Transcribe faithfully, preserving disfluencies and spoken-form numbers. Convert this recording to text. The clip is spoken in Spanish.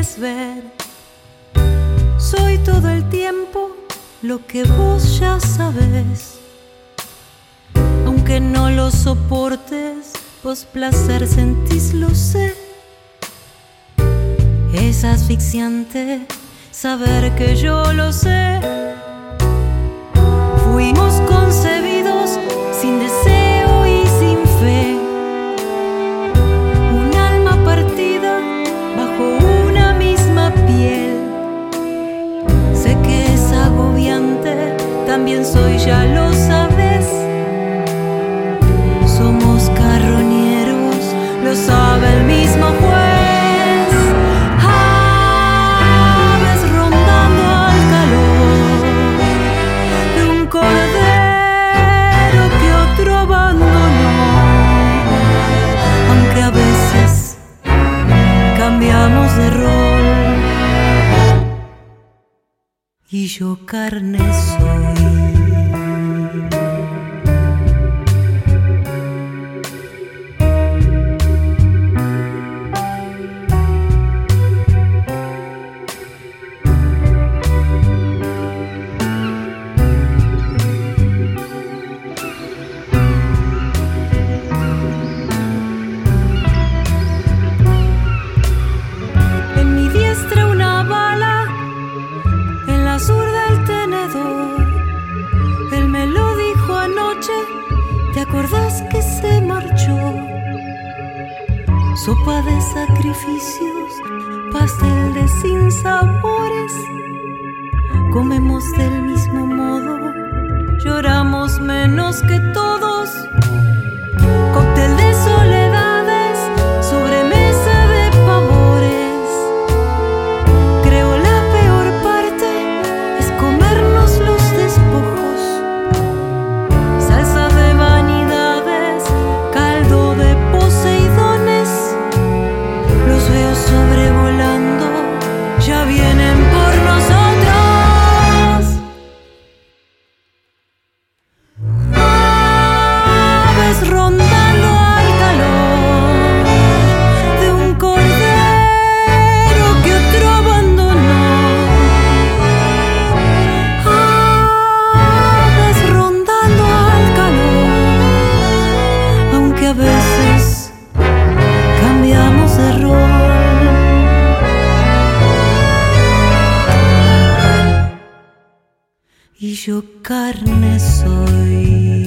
quieres ver. Soy todo el tiempo lo que vos ya sabés. Aunque no lo soportes, vos placer sentís, lo sé. Es asfixiante saber que yo lo sé. Fuimos concebidos sin deseo y sin fe. Un alma partida bajo una misma piel. Sé que es agobiante, también soy, ya lo sabes. Somos carroñeros, lo sabe el mismo juez. Aves rondando al calor de un cordero que otro abandonó. Aunque a veces cambiamos de rol y yo carne soy. Sopa de sacrificios, pastel de sinsabores. Comemos del mismo modo, lloramos menos que todos. Cóctel de soledades, sobremesa de pavores. Creo la peor parte es comernos los despojos. Salsa de vanidades, caldo de poseidones. Los veo sobrevolando, ya vienen por nosotros. Aves rondando al calor de un cordero que otro abandonó. Aves rondando al calor, aunque a veces cambiamos de rol y yo carne soy.